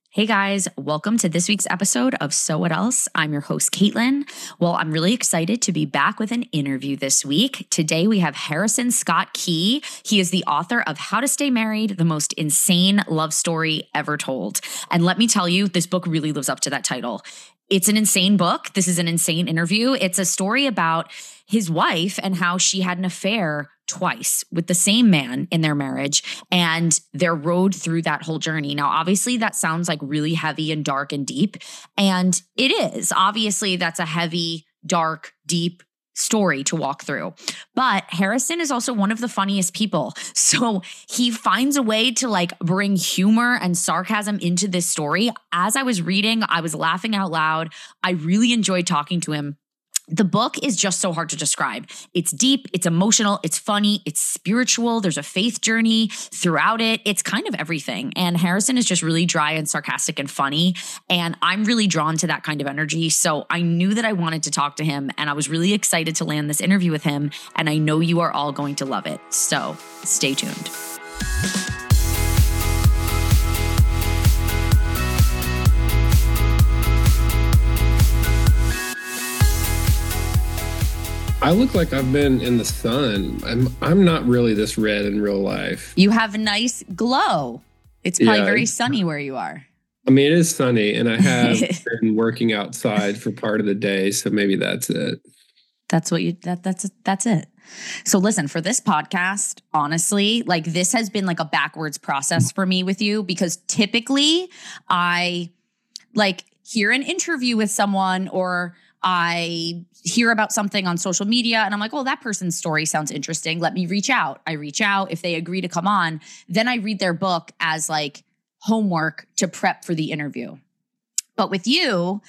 Hey guys, welcome to this week's episode of So What Else? I'm your host, Caitlin. Well, I'm really excited to be back with an interview this week. Today we have Harrison Scott Key. He is the author of How to Stay Married, the most insane love story ever told. And let me tell you, this book really lives up to that title. It's an insane book. This is an insane interview. It's a story about his wife and how she had an affair twice with the same man in their marriage and their road through that whole journey. Now, obviously, that sounds like really heavy and dark and deep. And it is. Obviously, that's a heavy, dark, deep story to walk through. But Harrison is also one of the funniest people. So he finds a way to bring humor and sarcasm into this story. As I was reading, I was laughing out loud. I really enjoyed talking to him. The book is just so hard to describe. It's deep, it's emotional, it's funny, it's spiritual. There's a faith journey throughout it. It's kind of everything. And Harrison is just really dry and sarcastic and funny. And I'm really drawn to that kind of energy. So I knew that I wanted to talk to him, and I was really excited to land this interview with him. And I know you are all going to love it. So stay tuned. I look like I've been in the sun. I'm not really this red in real life. You have a nice glow. It's probably very sunny where you are. I mean, it is sunny, and I have been working outside for part of the day, so maybe that's it. That's it. So listen, for this podcast, honestly, this has been a backwards process for me with you, because typically I hear an interview with someone, or I hear about something on social media and I'm like, oh, that person's story sounds interesting. Let me reach out. I reach out. If they agree to come on, then I read their book as homework to prep for the interview. But with you,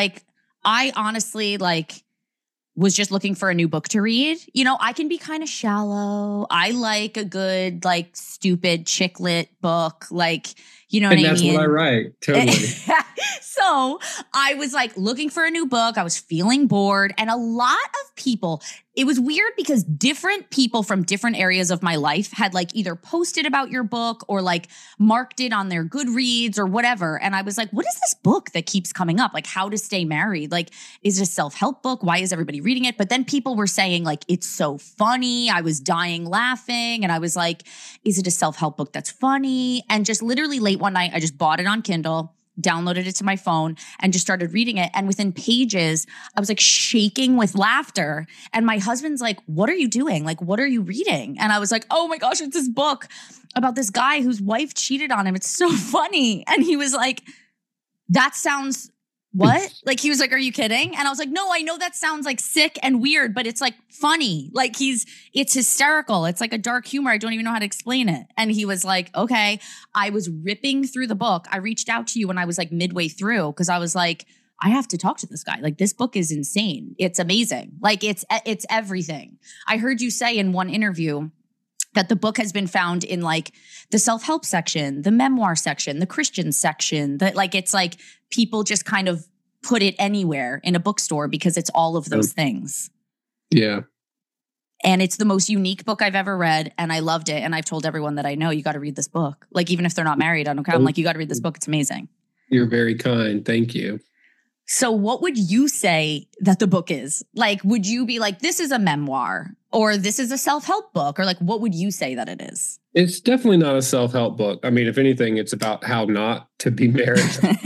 I honestly was just looking for a new book to read. You know, I can be kind of shallow. I like a good, stupid chick lit book. You know what I mean? And that's what I write. Totally. So I was looking for a new book. I was feeling bored. And a lot of people, it was weird because different people from different areas of my life had either posted about your book or marked it on their Goodreads or whatever. And I was like, what is this book that keeps coming up? How to Stay Married? Is it a self-help book? Why is everybody reading it? But then people were saying it's so funny. I was dying laughing. And I was like, is it a self-help book that's funny? And just literally late one night, I just bought it on Kindle, downloaded it to my phone, and just started reading it. And within pages, I was shaking with laughter. And my husband's like, what are you doing? What are you reading? And I was like, oh my gosh, it's this book about this guy whose wife cheated on him. It's so funny. And he was like, that sounds what? He was like, are you kidding? And I was like, no, I know that sounds sick and weird, but it's funny. It's hysterical. It's a dark humor. I don't even know how to explain it. And he was like, okay. I was ripping through the book. I reached out to you when I was midway through, because I was like, I have to talk to this guy. This book is insane. It's amazing. It's everything. I heard you say in one interview that the book has been found in the self-help section, the memoir section, the Christian section, that it's people just kind of put it anywhere in a bookstore because it's all of those things. Yeah. And it's the most unique book I've ever read. And I loved it. And I've told everyone that I know, you got to read this book. Even if they're not married, I don't care. I'm you got to read this book. It's amazing. You're very kind. Thank you. So what would you say that the book is? Would you be this is a memoir, or this is a self-help book, or what would you say that it is? It's definitely not a self-help book. I mean, if anything, it's about how not to be married.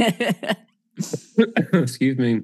Excuse me.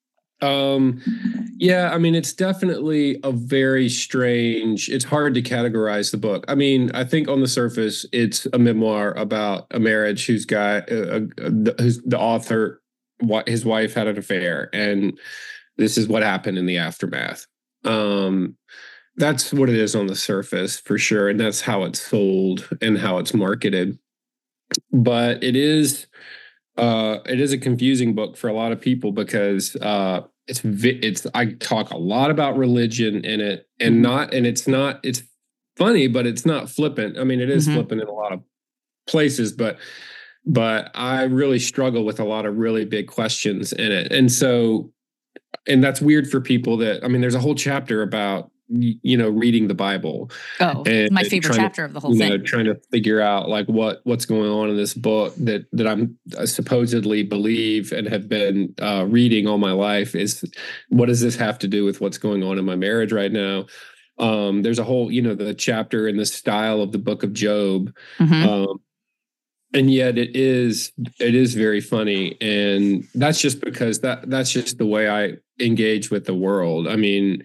Yeah, I mean, it's definitely a very strange, it's hard to categorize the book. I mean, I think on the surface, it's a memoir about a marriage who's the author, his wife had an affair, and this is what happened in the aftermath. That's what it is on the surface, for sure. And that's how it's sold and how it's marketed. But it is a confusing book for a lot of people, because I talk a lot about religion in it, and it's funny, but it's not flippant. I mean, it is flippant in a lot of places, but I really struggle with a lot of really big questions in it. And that's weird for people I mean, there's a whole chapter about reading the Bible. Oh, and my favorite chapter of the whole thing. Trying to figure out like what's going on in this book that I'm supposedly believe and have been reading all my life. Is what does this have to do with what's going on in my marriage right now? There's a whole, the chapter in the style of the book of Job. And yet it is very funny. And that's just because that's just the way I engage with the world. I mean,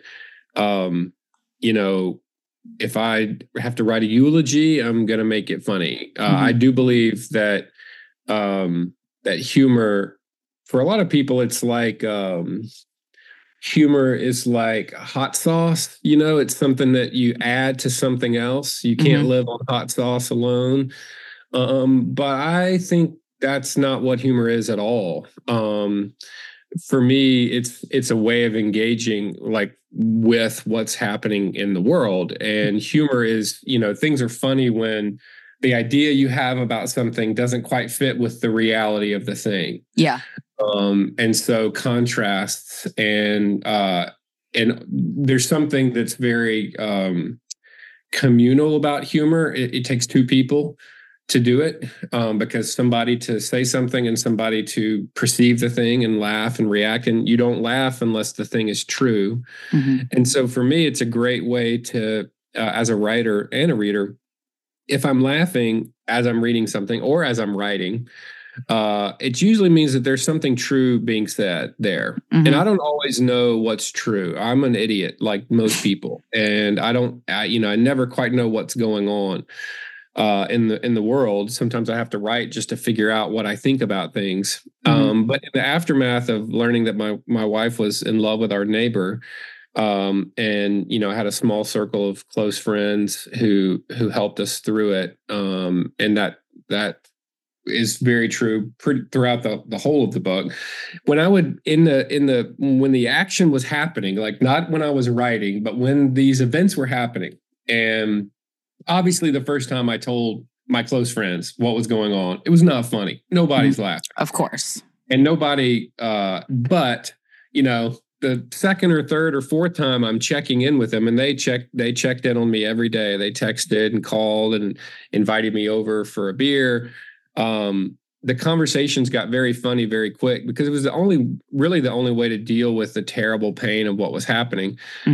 if I have to write a eulogy, I'm going to make it funny. I do believe that, that humor for a lot of people, it's like, humor is like hot sauce. It's something that you add to something else. You can't live on hot sauce alone. But I think that's not what humor is at all. For me, it's a way of engaging like with what's happening in the world. And humor is, things are funny when the idea you have about something doesn't quite fit with the reality of the thing. Yeah. And so contrasts and there's something that's very communal about humor. It takes two people to do it, because somebody to say something and somebody to perceive the thing and laugh and react. And you don't laugh unless the thing is true. And so for me, it's a great way to, as a writer and a reader, if I'm laughing as I'm reading something or as I'm writing, it usually means that there's something true being said there. And I don't always know what's true. I'm an idiot like most people. And I never quite know what's going on in the world. Sometimes I have to write just to figure out what I think about things. But in the aftermath of learning that my wife was in love with our neighbor, and I had a small circle of close friends who helped us through it. And that is very true throughout the whole of the book. When I would when the action was happening, like not when I was writing, but when these events were happening, and obviously the first time I told my close friends what was going on, it was not funny. Nobody's laughing, of course, and nobody. But the second or third or fourth time I'm checking in with them, and they checked in on me every day. They texted and called and invited me over for a beer. The conversations got very funny very quick because it was the only way to deal with the terrible pain of what was happening.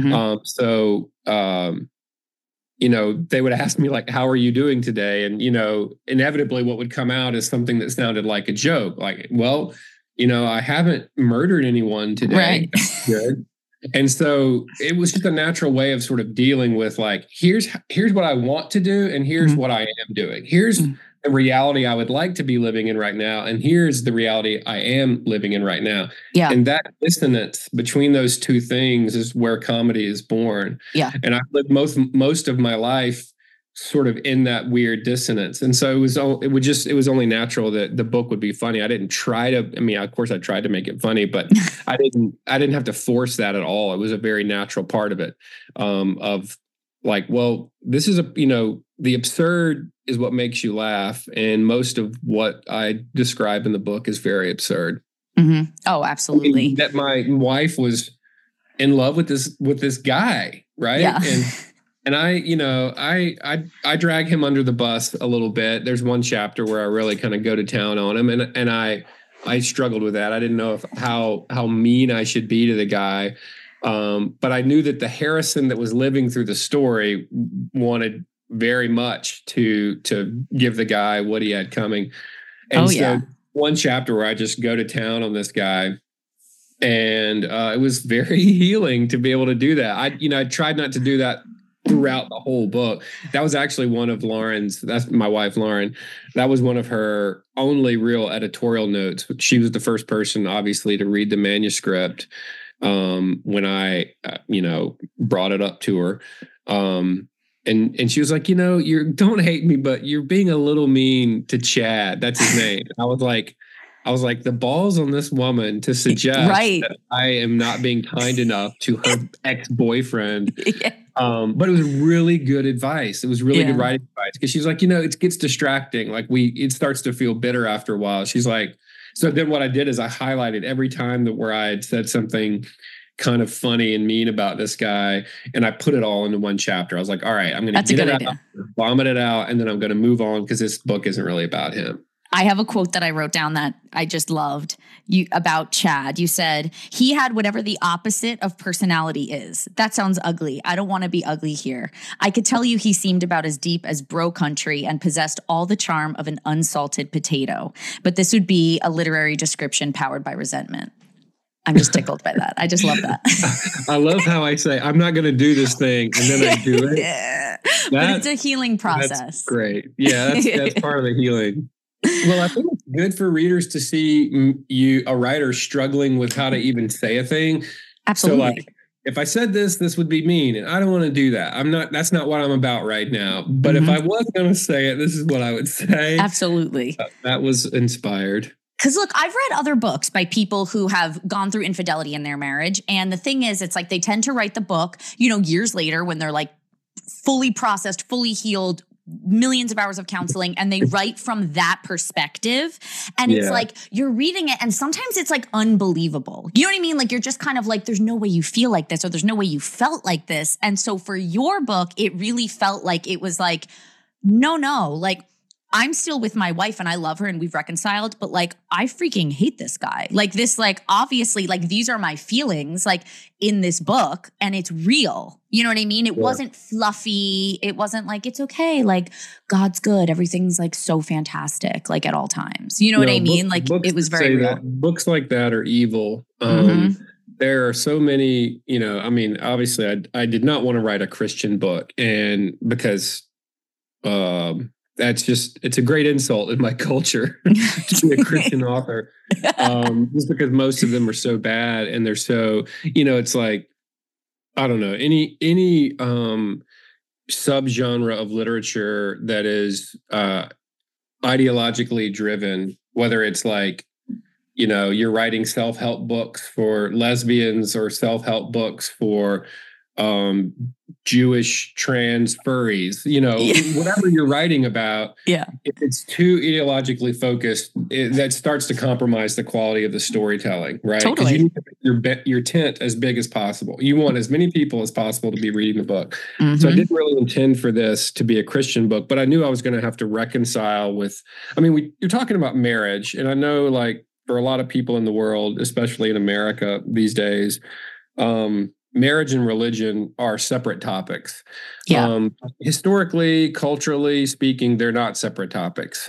They would ask me like, how are you doing today? And, inevitably what would come out is something that sounded like a joke. Like, well, I haven't murdered anyone today. Right. Good. And so it was just a natural way of sort of dealing with like, here's what I want to do. And here's what I am doing. Here's the reality I would like to be living in right now. And here's the reality I am living in right now. Yeah. And that dissonance between those two things is where comedy is born. Yeah. And I've lived most of my life sort of in that weird dissonance. And so it was only natural that the book would be funny. I didn't try to, of course I tried to make it funny, but I didn't have to force that at all. It was a very natural part of it. Of like, well, this is the absurd is what makes you laugh. And most of what I describe in the book is very absurd. Oh, absolutely. That my wife was in love with this guy. Right. Yeah. And I drag him under the bus a little bit. There's one chapter where I really kind of go to town on him. And I struggled with that. I didn't know how mean I should be to the guy. But I knew that the Harrison that was living through the story wanted very much to give the guy what he had coming. And one chapter where I just go to town on this guy, and it was very healing to be able to do that. I tried not to do that throughout the whole book. That was actually one of Lauren's, that's my wife, Lauren. That was one of her only real editorial notes. She was the first person, obviously, to read the manuscript when I, brought it up to her. And she was like, you don't hate me, but you're being a little mean to Chad. That's his name. I was like, the balls on this woman to suggest that I am not being kind enough to her ex-boyfriend. Yeah. But it was really good advice. It was really good writing advice, because she's like, it gets distracting. Like it starts to feel bitter after a while. She's like, so then what I did is I highlighted every time where I had said something kind of funny and mean about this guy. And I put it all into one chapter. I was like, all right, I'm going to get it out, vomit it out, and then I'm going to move on because this book isn't really about him. I have a quote that I wrote down that I just loved about Chad. You said, he had whatever the opposite of personality is. That sounds ugly. I don't want to be ugly here. I could tell you he seemed about as deep as bro country and possessed all the charm of an unsalted potato. But this would be a literary description powered by resentment. I'm just tickled by that. I just love that. I love how I say, I'm not going to do this thing, and then I do it. Yeah. But it's a healing process. That's great. Yeah, that's part of the healing. Well, I think it's good for readers to see a writer struggling with how to even say a thing. Absolutely. So like, if I said this would be mean, and I don't want to do that. That's not what I'm about right now. But if I was going to say it, this is what I would say. Absolutely. That was inspired. Because look, I've read other books by people who have gone through infidelity in their marriage. And the thing is, it's like they tend to write the book, years later when they're like fully processed, fully healed, millions of hours of counseling, and they write from that perspective. And it's like, you're reading it and sometimes it's like unbelievable. You know what I mean? Like, you're just kind of like, there's no way you feel like this, or there's no way you felt like this. And so for your book, it really felt like it was like, no, like, I'm still with my wife and I love her and we've reconciled, but like, I freaking hate this guy. Like this, like, obviously, like, these are my feelings, like, in this book, and it's real. You know what I mean? It wasn't fluffy. It wasn't like, it's okay. Like, God's good. Everything's like so fantastic, like at all times. You know what I mean? Like, it was very real. Books like that are evil. There are so many, I mean, obviously I did not want to write a Christian book, and because, it's a great insult in my culture to be a Christian author. Just because most of them are so bad, and they're so, it's like, I don't know, any subgenre of literature that is ideologically driven, whether it's like, you're writing self-help books for lesbians or self-help books for Jewish trans furries, whatever you're writing about. If it's too ideologically focused, that starts to compromise the quality of the storytelling, right? Totally. You need to make your tent as big as possible. You want as many people as possible to be reading the book. So I didn't really intend for this to be a Christian book, but I knew I was going to have to reconcile with, you're talking about marriage, and I know, like, for a lot of people in the world, especially in America these days, marriage and religion are separate topics. Historically, culturally speaking, they're not separate topics.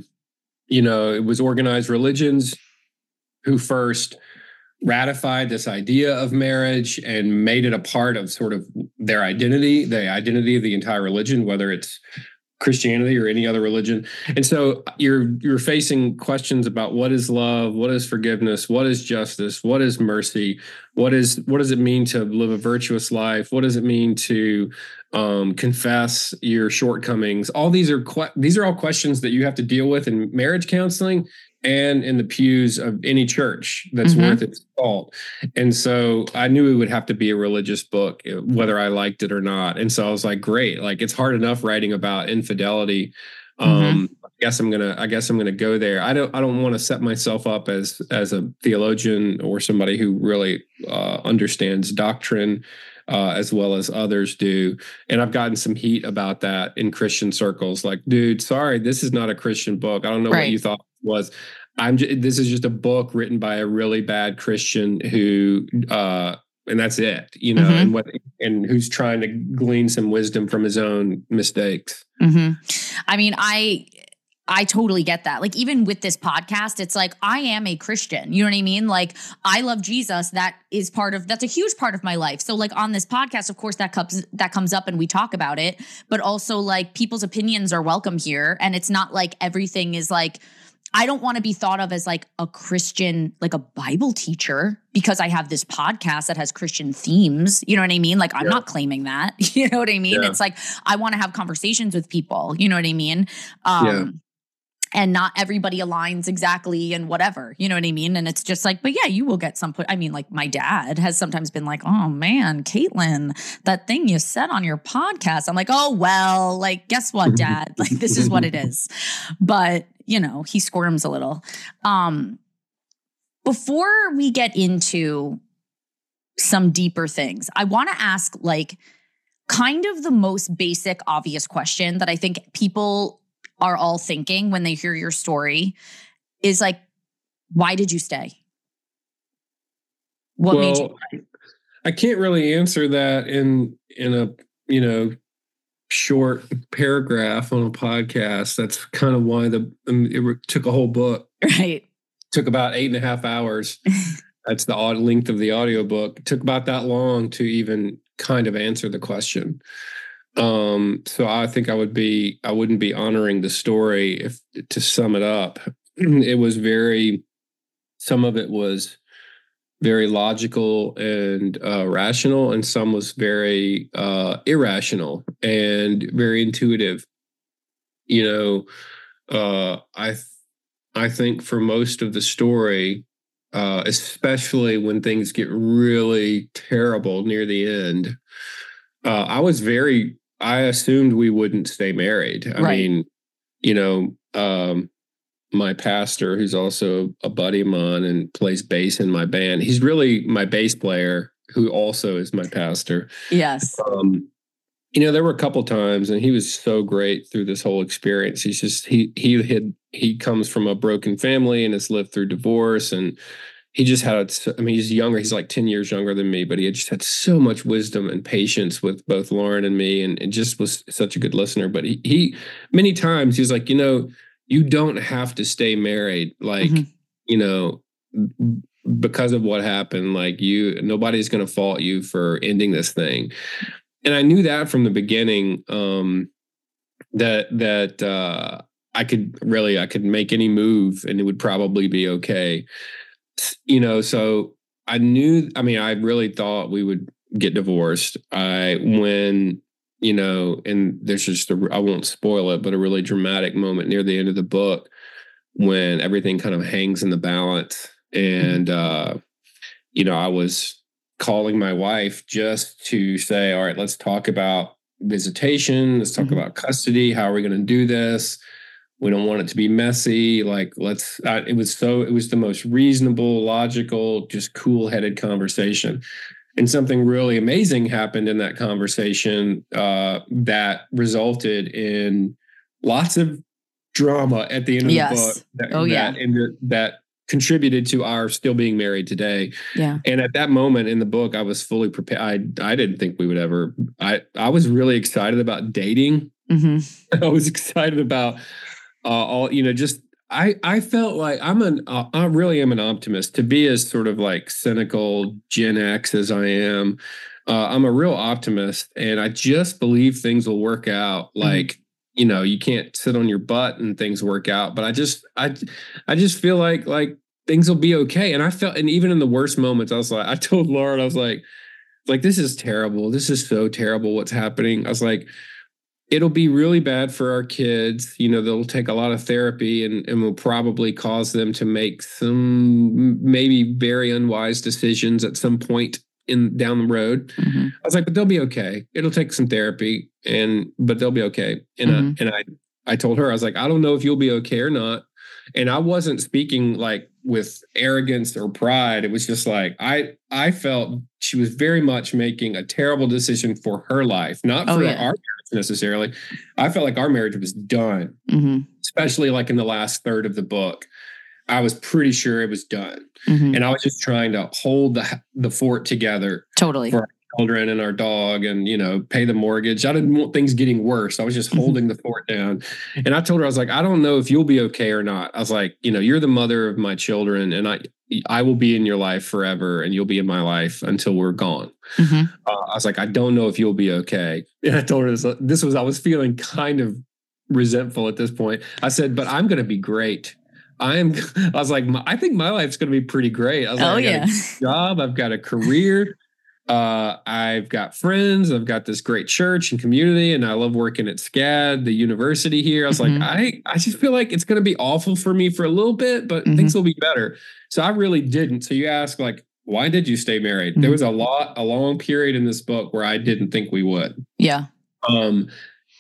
It was organized religions who first ratified this idea of marriage and made it a part of sort of their identity, the identity of the entire religion, whether it's Christianity or any other religion. And so you're facing questions about what is love, what is forgiveness, what is justice, what is mercy, what does it mean to live a virtuous life, what does it mean to confess your shortcomings. All these are all questions that you have to deal with in marriage counseling and in the pews of any church that's worth its salt. And so I knew it would have to be a religious book, whether I liked it or not. And so I was like, great, like, it's hard enough writing about infidelity. I guess I'm gonna go there. I don't want to set myself up as a theologian or somebody who really understands doctrine as well as others do. And I've gotten some heat about that in Christian circles. Like, dude, sorry, this is not a Christian book. I don't know what you thought it was. This is just a book written by a really bad Christian who, and that's it, and who's trying to glean some wisdom from his own mistakes. I mean, I totally get that. Like, even with this podcast, it's like, I am a Christian. You know what I mean? Like, I love Jesus. That's a huge part of my life. So like, on this podcast, of course, that comes up and we talk about it, but also, like, people's opinions are welcome here. And it's not like everything is like, I don't want to be thought of as like a Christian, like a Bible teacher, because I have this podcast that has Christian themes. You know what I mean? Like, I'm not claiming that. You know what I mean? It's like, I want to have conversations with people. You know what I mean? And not everybody aligns exactly and whatever, you know what I mean? And it's just like, but yeah, you will get some, like, my dad has sometimes been like, oh man, Caitlin, that thing you said on your podcast. I'm like, oh, well, like, guess what, Dad? Like, this is what it is. But, he squirms a little. Before we get into some deeper things. I want to ask like kind of the most basic, obvious question that I think people are all thinking when they hear your story is like, why did you stay? What made you? I can't really answer that in a, short paragraph on a podcast. That's kind of why it took a whole book. Right. Took about 8.5 hours. That's the odd length of the audiobook. It took about that long to even kind of answer the question. So I think I wouldn't be honoring the story if to sum it up. It was some of it was very logical and rational, and some was very irrational and very intuitive. I think for most of the story, especially when things get really terrible near the end, I assumed we wouldn't stay married. I mean, my pastor, who's also a buddy of mine and plays bass in my band, he's really my bass player, who also is my pastor. Yes. There were a couple times, and he was so great through this whole experience. He's just he comes from a broken family and has lived through divorce, and he just he's younger. He's like 10 years younger than me, but he had just had so much wisdom and patience with both Lauren and me, and just was such a good listener. But he many times he's like, you don't have to stay married, like, because of what happened. Like nobody's going to fault you for ending this thing. And I knew that from the beginning, that I could make any move and it would probably be okay. So I really thought we would get divorced. And there's just I won't spoil it, but a really dramatic moment near the end of the book when everything kind of hangs in the balance. And, I was calling my wife just to say, all right, let's talk about visitation. Let's talk about custody. How are we going to do this? We don't want it to be messy. Like, it was the most reasonable, logical, just cool-headed conversation. And something really amazing happened in that conversation that resulted in lots of drama at the end of the book. That contributed to our still being married today. Yeah. And at that moment in the book, I was fully prepared. I didn't think we would ever. I was really excited about dating. I was excited about I felt like I really am an optimist. To be as sort of like cynical Gen X as I am, I'm a real optimist, and I just believe things will work out. Like, you can't sit on your butt and things work out, but I just feel like things will be okay. And even in the worst moments, I told Lauren, I was like, this is terrible. This is so terrible what's happening. I was like, it'll be really bad for our kids. They'll take a lot of therapy and will probably cause them to make some maybe very unwise decisions at some point down the road. I was like, but they'll be okay. It'll take some therapy, but they'll be okay. And I told her, I was like, I don't know if you'll be okay or not. And I wasn't speaking like with arrogance or pride. It was just like, I felt she was very much making a terrible decision for her life, not for our marriage necessarily. I felt like our marriage was done, especially like in the last third of the book. I was pretty sure it was done. And I was just trying to hold the fort together. Totally. For our children and our dog and, pay the mortgage. I didn't want things getting worse. I was just holding the fort down. And I told her, I was like, I don't know if you'll be okay or not. I was like, you're the mother of my children, and I will be in your life forever, and you'll be in my life until we're gone. I was like, I don't know if you'll be okay. And I told her I was feeling kind of resentful at this point. I said, but I'm going to be great. I was like, I think my life's going to be pretty great. I was like, I got a job. I've got a career. I've got friends. I've got this great church and community, and I love working at SCAD, the university here. I was like, I just feel like it's going to be awful for me for a little bit, but things will be better. So I really didn't. So you ask, like, why did you stay married? There was a long period in this book where I didn't think we would. Yeah.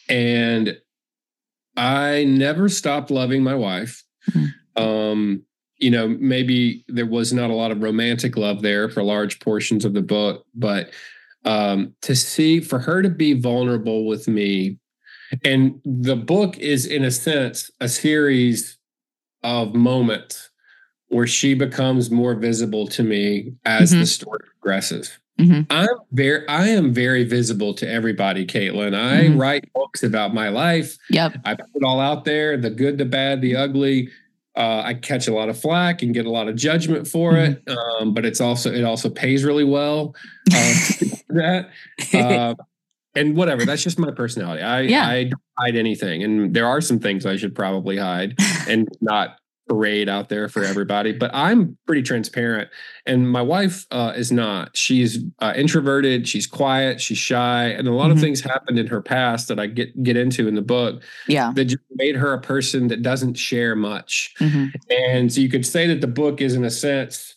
And I never stopped loving my wife. maybe there was not a lot of romantic love there for large portions of the book, but for her to be vulnerable with me, and the book is in a sense a series of moments where she becomes more visible to me as the story progresses. I am very visible to everybody, Caitlin. I write books about my life. Yep. I put it all out there, the good, the bad, the ugly. I catch a lot of flack and get a lot of judgment for it. But it also pays really well. That. And whatever, that's just my personality. I don't hide anything. And there are some things I should probably hide and not parade out there for everybody, but I'm pretty transparent. And my wife is not. She's introverted, she's quiet, she's shy, and a lot of things happened in her past that I get into in the book that just made her a person that doesn't share much. And so you could say that the book is, in a sense,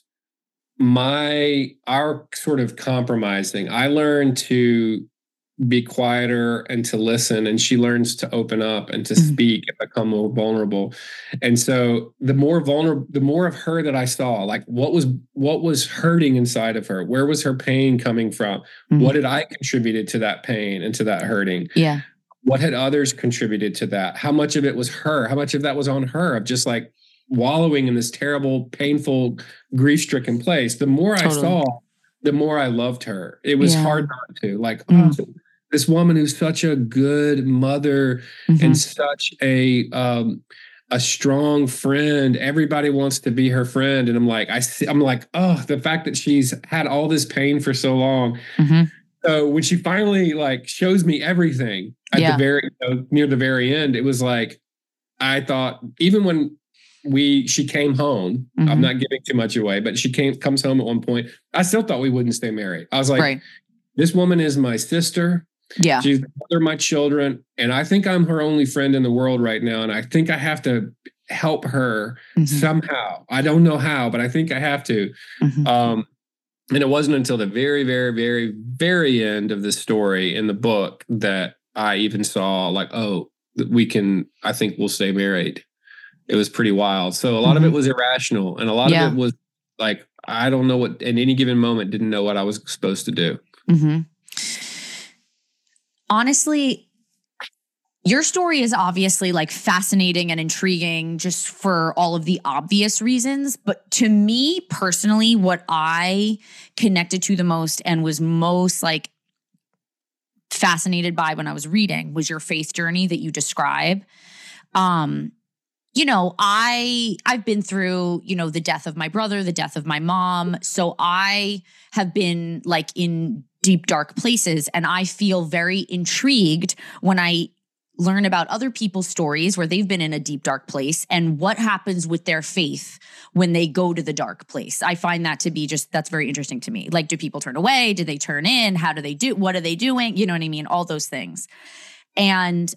our sort of compromising. I learned to be quieter and to listen, and she learns to open up and to speak and become more vulnerable. And so the more of her that I saw, like what was hurting inside of her, where was her pain coming from, what did I contributed to that pain and to that hurting, what had others contributed to that, how much of it was her, how much of that was on her, of just like wallowing in this terrible, painful, grief-stricken place. The more I saw, the more I loved her. It was hard not to, like, this woman who's such a good mother and such a strong friend. Everybody wants to be her friend. And I'm like, oh, the fact that she's had all this pain for so long. So when she finally like shows me everything at the very, near the very end, it was like, I thought, even when she came home, I'm not giving too much away, but she comes home at one point, I still thought we wouldn't stay married. I was like, this woman is my sister. Yeah. She's the mother of my children. And I think I'm her only friend in the world right now. And I think I have to help her somehow. I don't know how, but I think I have to. And it wasn't until the very, very, very, very end of the story in the book that I even saw like, oh, I think we'll stay married. It was pretty wild. So a lot of it was irrational. And a lot of it was like, I don't know what, at any given moment, didn't know what I was supposed to do. Honestly, your story is obviously like fascinating and intriguing just for all of the obvious reasons. But to me personally, what I connected to the most and was most like fascinated by when I was reading was your faith journey that you describe. I've been through, the death of my brother, the death of my mom. So I have been like in deep, dark places. And I feel very intrigued when I learn about other people's stories where they've been in a deep, dark place and what happens with their faith when they go to the dark place. I find that to be that's very interesting to me. Like, do people turn away? Do they turn in? How do they do? What are they doing? You know what I mean? All those things. And,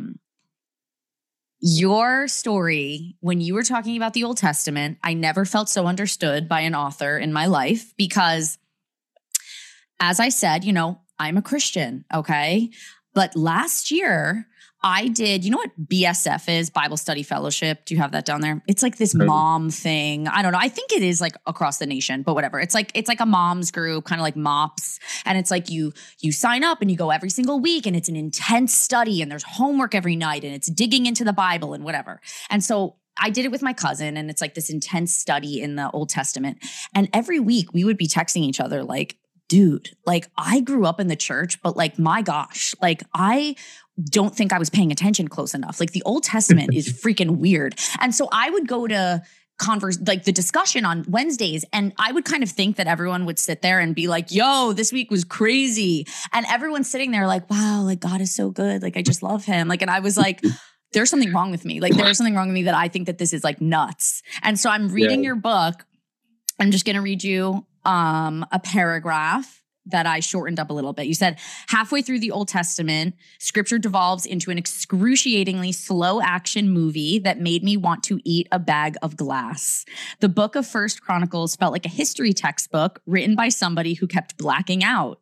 your story, when you were talking about the Old Testament, I never felt so understood by an author in my life because, as I said, I'm a Christian, okay? But last year, I did, you know what BSF is, Bible Study Fellowship? Do you have that down there? It's like this mom thing. I don't know. I think it is like across the nation, but whatever. It's like a mom's group, kind of like MOPS. And it's like you sign up and you go every single week and it's an intense study and there's homework every night and it's digging into the Bible and whatever. And so I did it with my cousin and it's like this intense study in the Old Testament. And every week we would be texting each other like, dude, like I grew up in the church, but like, my gosh, like I don't think I was paying attention close enough. Like the Old Testament is freaking weird. And so I would go to the discussion on Wednesdays, and I would kind of think that everyone would sit there and be like, yo, this week was crazy. And everyone's sitting there like, wow, like God is so good. Like, I just love him. Like, and I was like, there's something wrong with me. Like, there's something wrong with me that I think that this is like nuts. And so I'm reading your book. I'm just going to read you a paragraph that I shortened up a little bit. You said, halfway through the Old Testament, scripture devolves into an excruciatingly slow action movie that made me want to eat a bag of glass. The book of First Chronicles felt like a history textbook written by somebody who kept blacking out.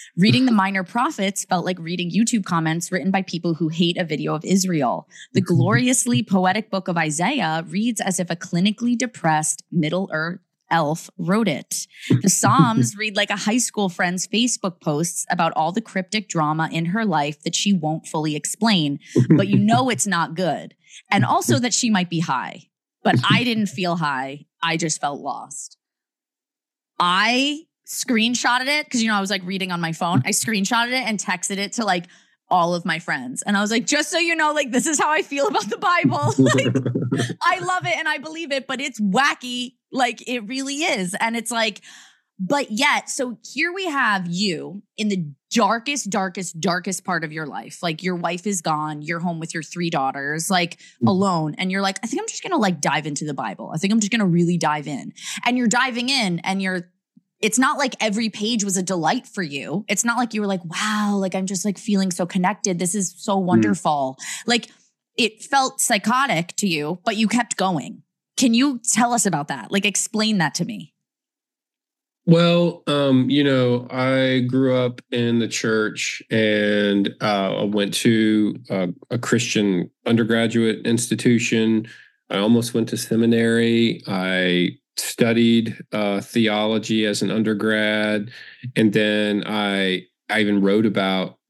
Reading the Minor Prophets felt like reading YouTube comments written by people who hate a video of Israel. The gloriously poetic book of Isaiah reads as if a clinically depressed Middle-earth elf wrote it. The Psalms read like a high school friend's Facebook posts about all the cryptic drama in her life that she won't fully explain, but you know it's not good. And also that she might be high. But I didn't feel high. I just felt lost. I screenshotted it because, I was like reading on my phone. I screenshotted it and texted it to like all of my friends. And I was like, just so you know, like, this is how I feel about the Bible. Like, I love it and I believe it, but it's wacky. Like, it really is. And it's like, but yet, so here we have you in the darkest part of your life. Like, your wife is gone. You're home with your 3 daughters, like alone. And you're like, I think I'm just going to like dive into the Bible. I think I'm just going to really dive in. And you're diving in and it's not like every page was a delight for you. It's not like you were like, wow, like I'm just like feeling so connected. This is so wonderful. Like, it felt psychotic to you, but you kept going. Can you tell us about that? Like, explain that to me. Well, I grew up in the church and I went to a Christian undergraduate institution. I almost went to seminary. I studied theology as an undergrad. And then I even wrote about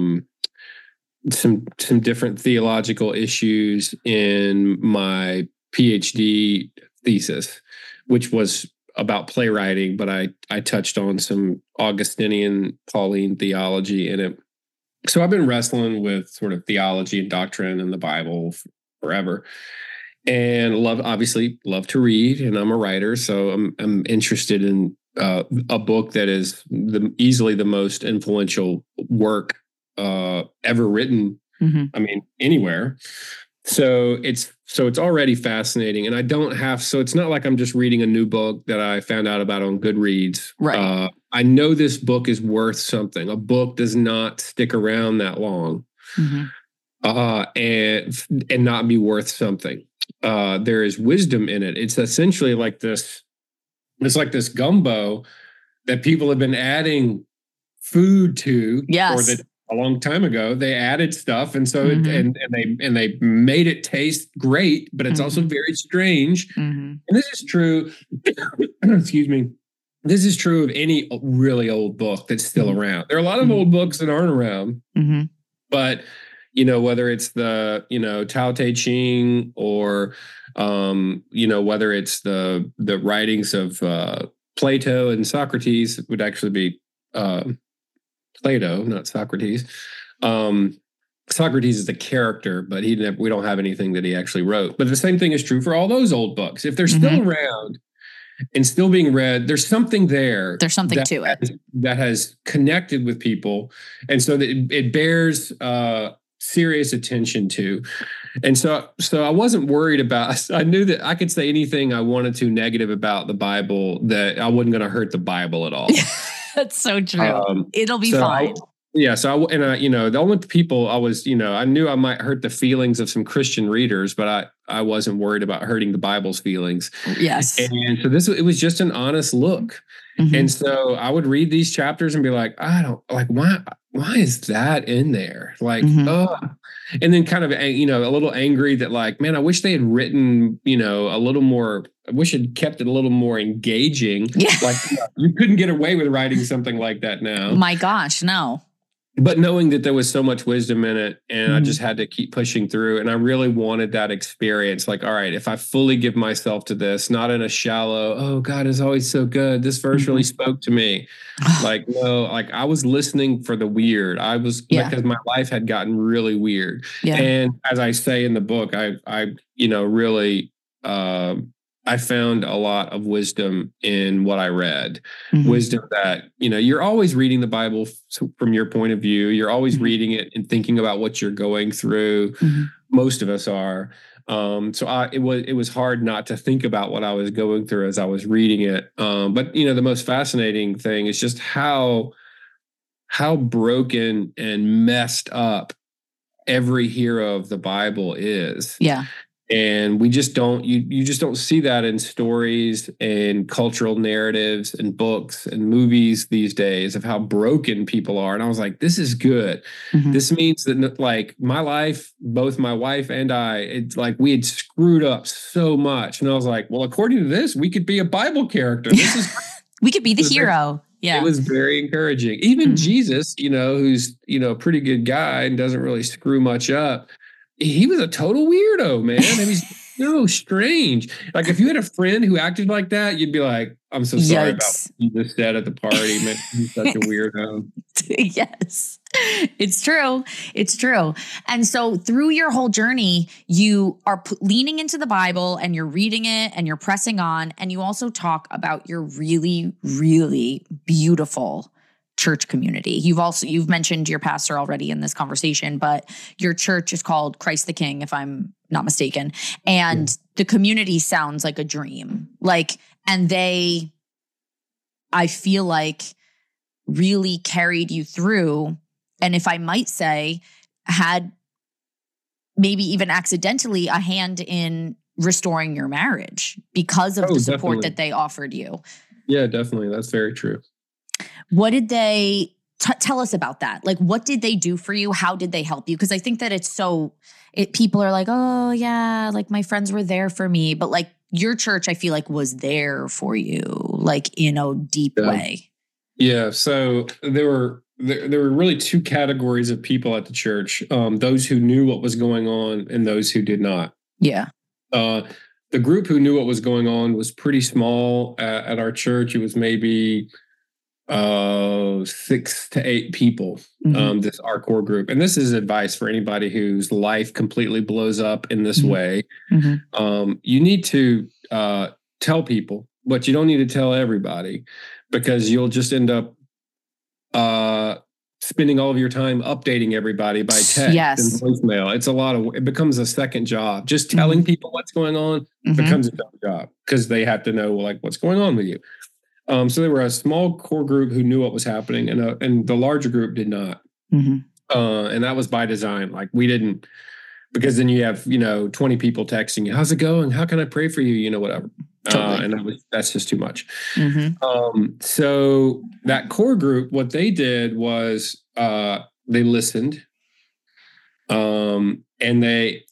some different theological issues in my PhD thesis, which was about playwriting, but I touched on some Augustinian Pauline theology in it. So I've been wrestling with sort of theology and doctrine and the Bible forever, and obviously love to read, and I'm a writer, so I'm interested in a book that is easily the most influential work ever written. Mm-hmm. I mean, anywhere. So it's already fascinating, and it's not like I'm just reading a new book that I found out about on Goodreads. Right. I know this book is worth something. A book does not stick around that long, and not be worth something. There is wisdom in it. It's essentially like this. It's like this gumbo that people have been adding food to, yes, or that a long time ago they added stuff, and so and they made it taste great, but it's also very strange. And this is true. Excuse me. This is true of any really old book that's still around. There are a lot of old books that aren't around, but whether it's the Tao Te Ching or whether it's the writings of Plato and Socrates, it would actually be Plato, not Socrates. Socrates is the character, but we don't have anything that he actually wrote. But the same thing is true for all those old books. If they're still around and still being read, there's something there. There's something to it that has connected with people, and so that it bears serious attention to. And so I wasn't worried about. I knew that I could say anything I wanted to negative about the Bible, that I wasn't going to hurt the Bible at all. That's so true. It'll be fine. The only people I was, I knew I might hurt the feelings of some Christian readers, but I wasn't worried about hurting the Bible's feelings. Yes. And so it was just an honest look. And so I would read these chapters and be like, I don't like, why is that in there? Like, and then kind of, a little angry that like, man, I wish they had written, a little more. I wish it kept it a little more engaging. Yeah. Like, you couldn't get away with writing something like that now. My gosh, no. But knowing that there was so much wisdom in it, and I just had to keep pushing through, and I really wanted that experience. Like, all right, if I fully give myself to this, not in a shallow, oh, God is always so good, this verse really spoke to me. Like, no, like I was listening for the weird. Because my life had gotten really weird. Yeah. And as I say in the book, I really, I found a lot of wisdom in what I read. Wisdom that, you're always reading the Bible from your point of view. You're always reading it and thinking about what you're going through. Most of us are. So it was hard not to think about what I was going through as I was reading it. But the most fascinating thing is just how broken and messed up every hero of the Bible is. Yeah. And we just don't, you just don't see that in stories and cultural narratives and books and movies these days of how broken people are. And I was like, this is good. Mm-hmm. This means that like my life, both my wife and I, it's like we had screwed up so much. And I was like, well, according to this, we could be a Bible character. This is we could be the hero. Yeah. It was very encouraging. Even Jesus, who's, a pretty good guy and doesn't really screw much up. He was a total weirdo, man. I mean, he's so strange. Like if you had a friend who acted like that, you'd be like, I'm so sorry about what you just said at the party, man. He's such a weirdo. Yes, it's true. It's true. And so through your whole journey, you are leaning into the Bible and you're reading it and you're pressing on. And you also talk about your really, really beautiful church community. You've mentioned your pastor already in this conversation, but your church is called Christ the King, if I'm not mistaken. And the community sounds like a dream. And I feel like really carried you through. And if I might say, had maybe even accidentally a hand in restoring your marriage because of the support that they offered you. Yeah, definitely. That's very true. What did they tell us about that? Like, what did they do for you? How did they help you? Because I think that people are like, oh yeah, like my friends were there for me. But like your church, I feel like was there for you, like in a deep way. Yeah. So there were really two categories of people at the church. Those who knew what was going on and those who did not. Yeah. The group who knew what was going on was pretty small at our church. It was maybe 6 to 8 people, this our core group. And this is advice for anybody whose life completely blows up in this way. You need to tell people, but you don't need to tell everybody because you'll just end up spending all of your time updating everybody by text and voicemail. It becomes a second job. Just telling people what's going on becomes a job because they have to know like what's going on with you. So there were a small core group who knew what was happening, and the larger group did not. And that was by design. Like we didn't, because then you have 20 people texting you, "How's it going? How can I pray for you?" Whatever. Totally. And that's just too much. So that core group, what they did was they listened, and they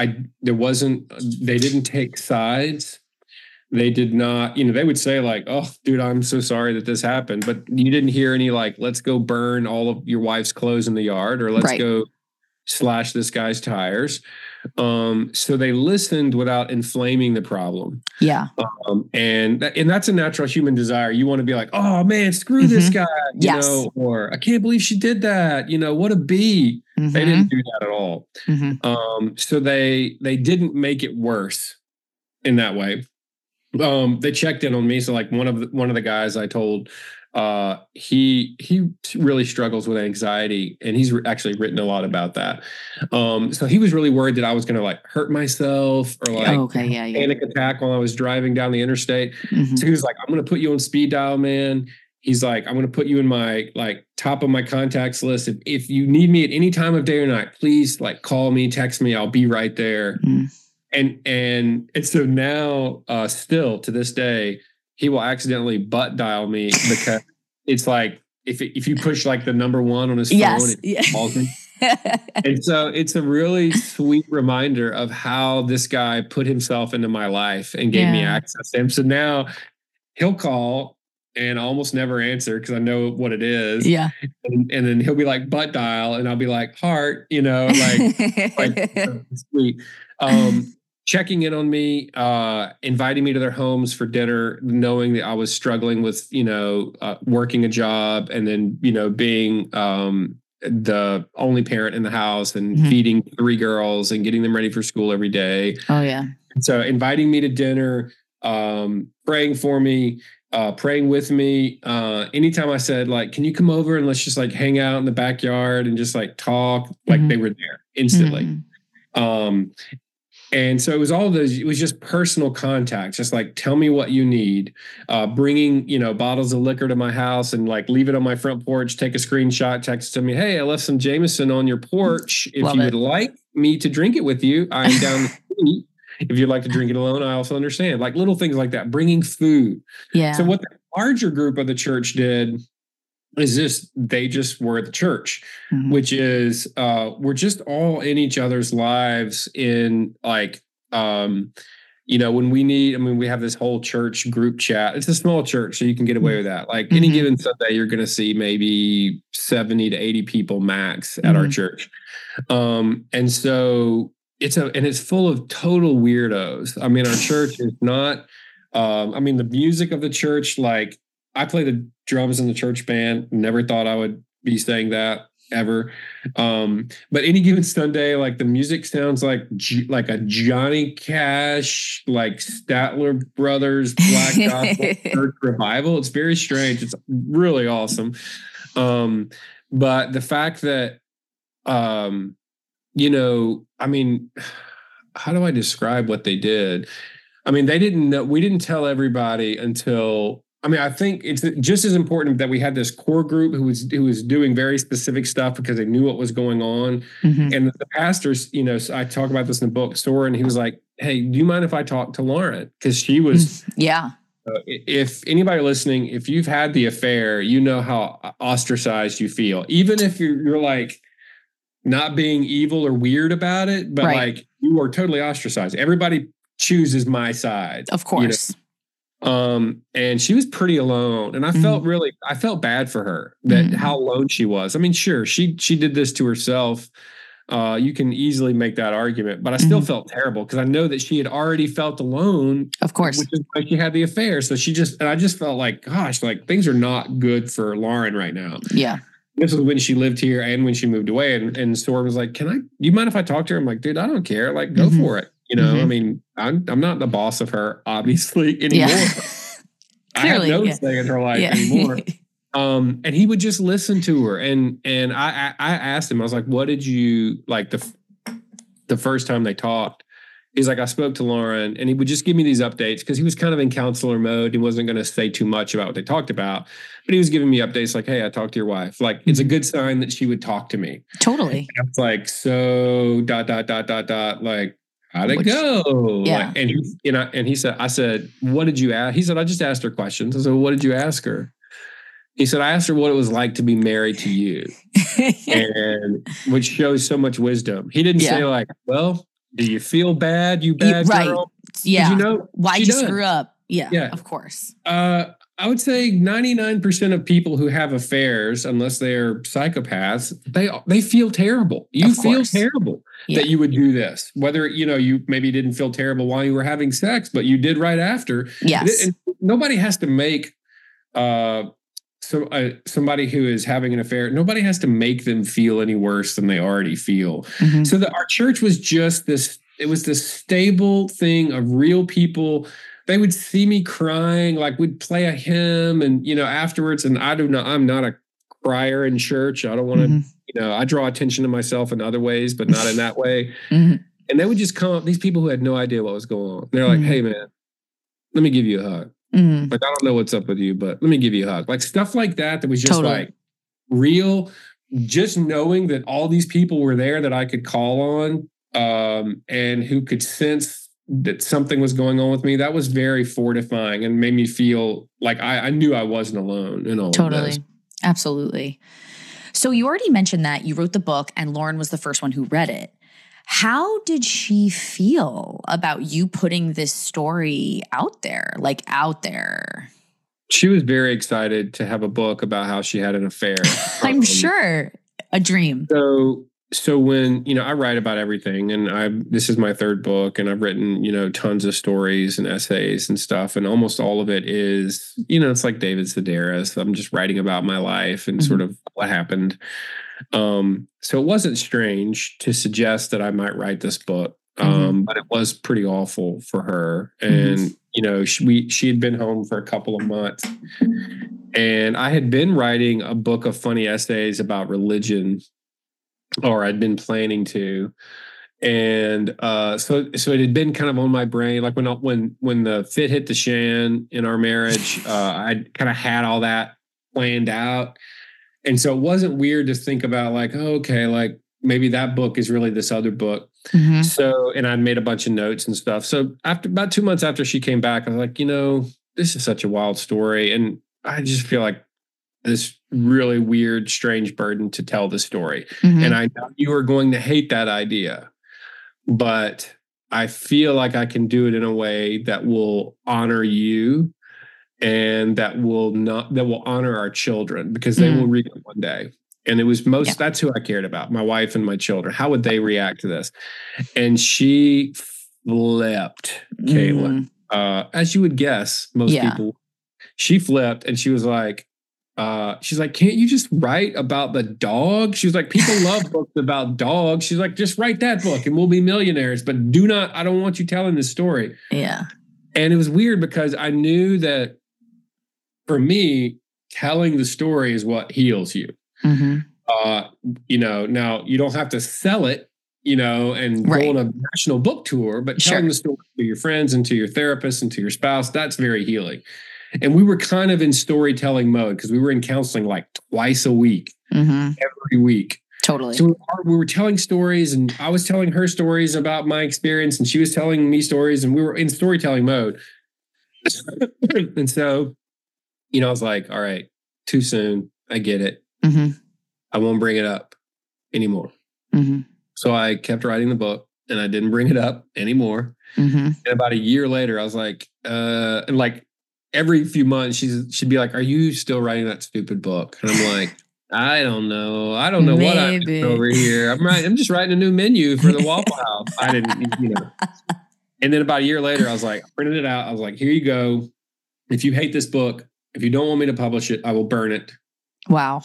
didn't take sides. They did not, they would say like, "Oh, dude, I'm so sorry that this happened," but you didn't hear any like, "Let's go burn all of your wife's clothes in the yard," or "Let's go slash this guy's tires." So they listened without inflaming the problem. Yeah. And that's a natural human desire. You want to be like, "Oh man, screw this guy," or "I can't believe she did that." What a B. They didn't do that at all. So they didn't make it worse in that way. They checked in on me. So like one of the guys I told, he really struggles with anxiety, and he's actually written a lot about that. So he was really worried that I was going to like hurt myself or like panic attack while I was driving down the interstate. So he was like, "I'm going to put you on speed dial, man." He's like, "I'm going to put you in my like top of my contacts list. If you need me at any time of day or night, please like call me, text me. I'll be right there." And so now, still to this day, he will accidentally butt dial me because it's like if you push like the number 1 on his phone, it calls me. And so it's a really sweet reminder of how this guy put himself into my life and gave me access to him. So now he'll call and I almost never answer because I know what it is. Yeah. And then he'll be like butt dial, and I'll be like heart, like sweet. Checking in on me, inviting me to their homes for dinner, knowing that I was struggling with, working a job and then, being the only parent in the house and feeding 3 girls and getting them ready for school every day. Oh, yeah. So inviting me to dinner, praying for me, praying with me. Anytime I said, like, "Can you come over and let's just like hang out in the backyard and just like talk," like they were there instantly. And so it was all those, it was just personal contact, just like, "Tell me what you need," bringing, bottles of liquor to my house and like leave it on my front porch, take a screenshot, text to me, "Hey, I left some Jameson on your porch. If you would like me to drink it with you, I'm down the street." If you'd like to drink it alone, I also understand. Like little things like that, bringing food. Yeah. So what the larger group of the church did is this, they just were at the church, which is we're just all in each other's lives in like, when we need, we have this whole church group chat. It's a small church, so you can get away with that. Like any given Sunday, you're going to see maybe 70 to 80 people max at our church. And so it's full of total weirdos. I mean, our church is not, the music of the church, like I play the drums in the church band. Never thought I would be saying that ever. But any given Sunday, like the music sounds like a Johnny Cash, like Statler Brothers, Black Gospel Church revival. It's very strange. It's really awesome. But the fact that, how do I describe what they did? They didn't know, we didn't tell everybody until, I think it's just as important that we had this core group who was doing very specific stuff because they knew what was going on. And the pastors, I talk about this in the book, Soren, and he was like, hey, do you mind if I talk to Lauren? Because she was, if anybody listening, if you've had the affair, you know how ostracized you feel, even if you're like not being evil or weird about it, but like you are totally ostracized. Everybody chooses my side. Of course. And she was pretty alone, and I felt bad for her that how alone she was. Sure, she did this to herself. You can easily make that argument, but I still felt terrible because I know that she had already felt alone. Of course, which is why she had the affair. So I just felt like, gosh, like things are not good for Lauren right now. Yeah. This was when she lived here and when she moved away. And Soren was like, do you mind if I talk to her? I'm like, dude, I don't care. Like, go for it. I'm not the boss of her, obviously, anymore. I have no say in her life anymore. And he would just listen to her. And I asked him, I was like, what did you like the first time they talked? He's like, I spoke to Lauren, and he would just give me these updates because he was kind of in counselor mode. He wasn't going to say too much about what they talked about, but he was giving me updates like, hey, I talked to your wife. Like, it's a good sign that she would talk to me. Totally. And I was like, so ... like, how'd it go? Yeah. Like, and he said, I said, what did you ask? He said, I just asked her questions. I said, what did you ask her? He said, I asked her what it was like to be married to you. And which shows so much wisdom. He didn't say like, well, do you feel bad, you bad girl? Yeah. Why'd you screw up? Yeah. Of course. I would say 99% of people who have affairs, unless they're psychopaths, they feel terrible. You feel terrible that you would do this. Whether, you maybe didn't feel terrible while you were having sex, but you did right after. Yes. And nobody has to make somebody who is having an affair, nobody has to make them feel any worse than they already feel. So our church was just this, it was this stable thing of real people. They would see me crying, like we'd play a hymn and, afterwards, and I'm not a crier in church. I don't want to, I draw attention to myself in other ways, but not in that way. And they would just come up, these people who had no idea what was going on. They're like, hey man, let me give you a hug. Like, I don't know what's up with you, but let me give you a hug. Like stuff like that was just like real, just knowing that all these people were there that I could call on and who could sense that something was going on with me. That was very fortifying and made me feel like I knew I wasn't alone in all of this. Absolutely. So you already mentioned that you wrote the book and Lauren was the first one who read it. How did she feel about you putting this story out there? She was very excited to have a book about how she had an affair. I'm sure. A dream. So when, I write about everything, and this is my third book, and I've written, tons of stories and essays and stuff. And almost all of it is, it's like David Sedaris. I'm just writing about my life and sort of what happened. So it wasn't strange to suggest that I might write this book. But it was pretty awful for her. And, she had been home for a couple of months, and I had been writing a book of funny essays about religion, or I'd been planning to. And so it had been kind of on my brain. Like when the fit hit the shan in our marriage, I kind of had all that planned out. And so it wasn't weird to think about like, oh, okay, like maybe that book is really this other book. Mm-hmm. So, and I'd made a bunch of notes and stuff. So after about 2 months after she came back, I was like, this is such a wild story. And I just feel like this really weird, strange burden to tell the story. Mm-hmm. And I know you are going to hate that idea, but I feel like I can do it in a way that will honor you and that will honor our children, because they will read it one day. And it was that's who I cared about, my wife and my children. How would they react to this? And she flipped, Caitlin. As you would guess, most people. She flipped and she was like, can't you just write about the dog? She was like, people love books about dogs. She's like, just write that book and we'll be millionaires. But I don't want you telling this story. Yeah. And it was weird because I knew that for me, telling the story is what heals you. Mm-hmm. Now you don't have to sell it, and go on a national book tour, but telling the story to your friends and to your therapist and to your spouse, that's very healing. And we were kind of in storytelling mode because we were in counseling like twice a week, every week. Totally. So we were telling stories, and I was telling her stories about my experience, and she was telling me stories, and we were in storytelling mode. And so, I was like, all right, too soon. I get it. Mm-hmm. I won't bring it up anymore. Mm-hmm. So I kept writing the book, and I didn't bring it up anymore. Mm-hmm. And about a year later, I was like, and like every few months, she'd be like, "Are you still writing that stupid book?" And I'm like, I don't know Maybe. what I'm doing over here. I'm just writing a new menu for the Waffle House. I didn't, And then about a year later, I was like, I printed it out. I was like, here you go. If you hate this book, if you don't want me to publish it, I will burn it. Wow.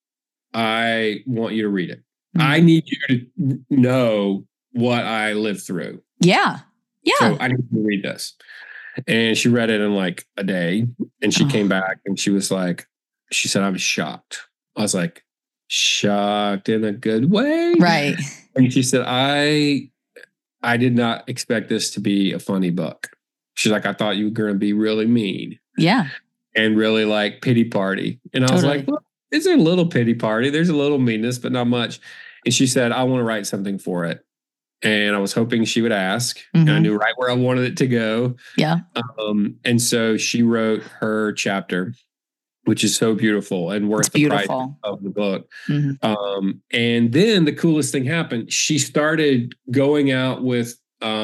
I want you to read it. Mm-hmm. I need you to know what I lived through. Yeah. Yeah. So I need you to read this. And she read it in like a day. And she came back and she said, I'm shocked. I was like, shocked in a good way. Right. And she said, I did not expect this to be a funny book. She's like, I thought you were going to be really mean. Yeah. And really like pity party. And I was like, well, it's a little pity party. There's a little meanness, but not much. And she said, I want to write something for it. And I was hoping she would ask. And I knew right where I wanted it to go. Yeah. And so she wrote her chapter, which is so beautiful and worth the price of the book. Mm-hmm. And then the coolest thing happened. She started going out with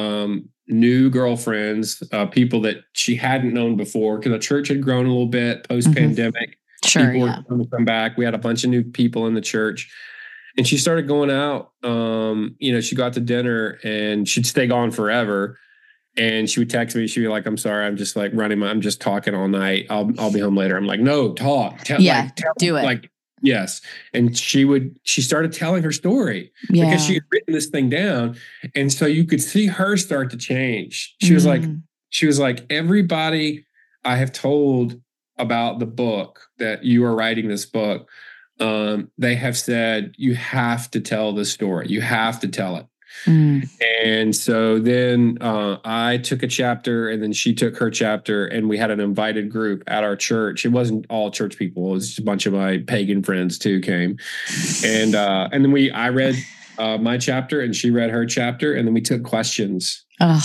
new girlfriends, people that she hadn't known before, because the church had grown a little bit post-pandemic. Sure, people were going to come back. We had a bunch of new people in the church. And she started going out. She got to dinner and she'd stay gone forever. And she would text me. She'd be like, I'm sorry. I'm just like I'm just talking all night. I'll be home later. I'm like, no, talk. Do it. Like, yes. And she started telling her story because she had written this thing down. And so you could see her start to change. She was like, everybody I have told about the book, that you are writing this book, they have said, you have to tell the story. You have to tell it. And so then I took a chapter, and then she took her chapter, and we had an invited group at our church. It wasn't all church people. It was just a bunch of my pagan friends too came. And then I read my chapter, and she read her chapter, and then we took questions.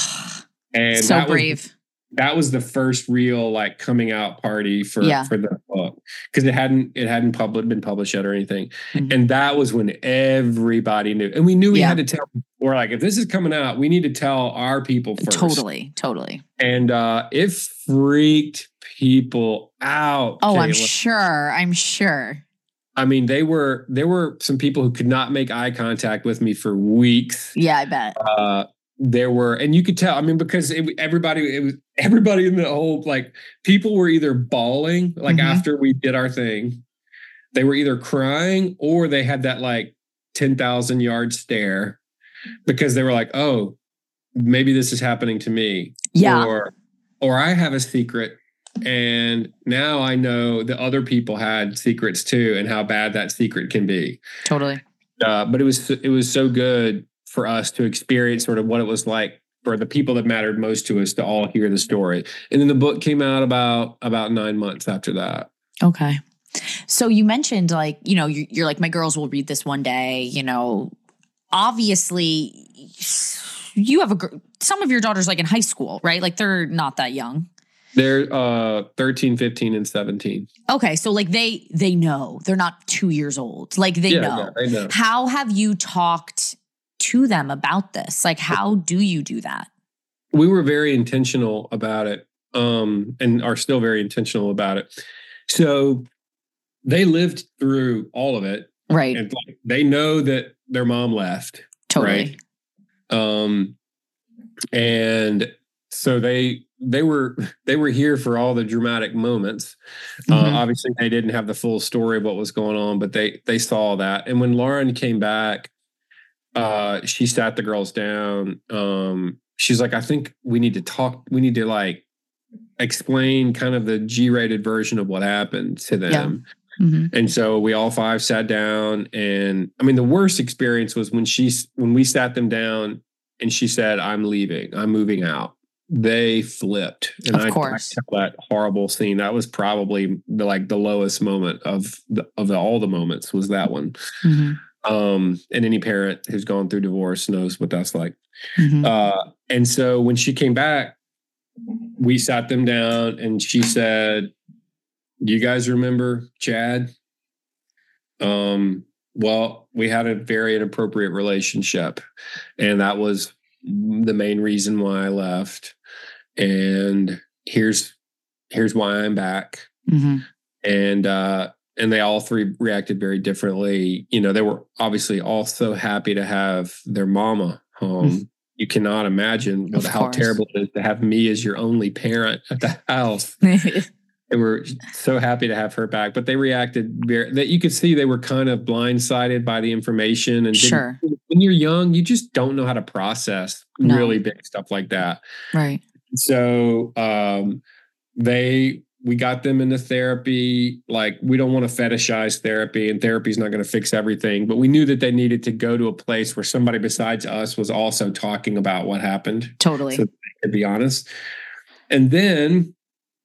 And so brave. That was the first real like coming out party for the book, because it hadn't been published yet or anything. And that was when everybody knew, and we knew we had to tell. We're like, if this is coming out, we need to tell our people first. Totally. And it freaked people out. Oh, Caitlin. I'm sure. I mean, there were some people who could not make eye contact with me for weeks. Yeah, I bet. There were, and you could tell, I mean, because everybody in the whole, like, people were either bawling, like after we did our thing, they were either crying, or they had that like 10,000 yard stare, because they were like, oh, maybe this is happening to me. Yeah. Or I have a secret, and now I know that other people had secrets too, and how bad that secret can be. Totally. But it was so good for us to experience sort of what it was like for the people that mattered most to us to all hear the story. And then the book came out about 9 months after that. Okay. So you mentioned, like, you're like, my girls will read this one day, obviously you have some of your daughters like in high school, right? Like they're not that young. They're 13, 15, and 17. Okay. So like they know they're not 2 years old. Like they know. Yeah, they know. How have you talked to them about this? Like, how do you do that? We were very intentional about it, and are still very intentional about it. So they lived through all of it. Right. And like, they know that their mom left. Totally. Right. And so they were here for all the dramatic moments. Obviously they didn't have the full story of what was going on, but they saw that. And when Lauren came back, she sat the girls down. She's like, I think we need to talk. We need to like explain kind of the G-rated version of what happened to them. Yeah. And so we all five sat down, and I mean, the worst experience was when we sat them down and she said, I'm leaving, I'm moving out. They flipped. And I tell that horrible scene. That was probably the lowest moment of all the moments was that one. And any parent who's gone through divorce knows what that's like. And so when she came back, we sat them down and she said, do you guys remember Chad? Well, we had a very inappropriate relationship, and that was the main reason why I left. And here's why I'm back. And they all three reacted very differently. You know, they were obviously all so happy to have their mama home. You cannot imagine how terrible it is to have me as your only parent at the house. They were so happy to have her back, but they reacted that you could see they were kind of blindsided by the information. And when you're young, you just don't know how to process really big stuff like that. Right. So we got them into therapy. Like, we don't want to fetishize therapy, and therapy is not going to fix everything. But we knew that they needed to go to a place where somebody besides us was also talking about what happened. Totally. So they could be honest. And then,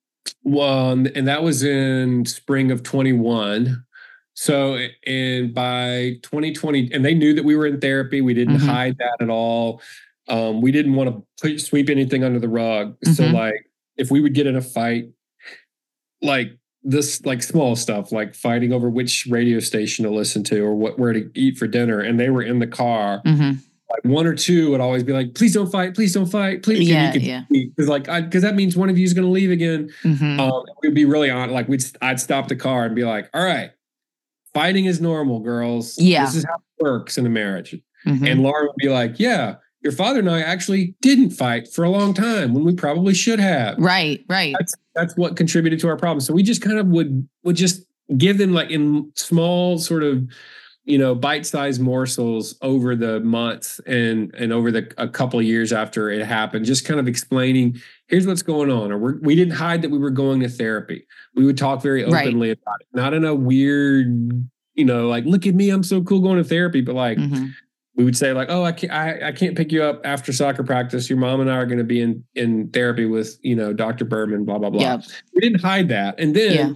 and that was in spring of 21. So, and by 2020, and they knew that we were in therapy. We didn't hide that at all. We didn't want to sweep anything under the rug. So like, if we would get in a fight, like this, like small stuff, like fighting over which radio station to listen to or where to eat for dinner, and they were in the car, like one or two would always be like, please don't fight, please don't fight, please. Yeah. Because that means one of you is going to leave again. We'd be really on, like I'd stop the car and be like, all right, fighting is normal, girls. Yeah. This is how it works in a marriage. And Laura would be like, yeah, your father and I actually didn't fight for a long time when we probably should have. Right. That's what contributed to our problem. So we just kind of would just give them, like, in small sort of, bite-sized morsels over the months and over a couple of years after it happened, just kind of explaining, here's what's going on. Or we didn't hide that we were going to therapy. We would talk very openly about it, not in a weird, like, look at me, I'm so cool going to therapy, but like, we would say like, oh, I can't pick you up after soccer practice. Your mom and I are going to be in therapy with, Dr. Berman, blah, blah, blah. Yep. We didn't hide that. And then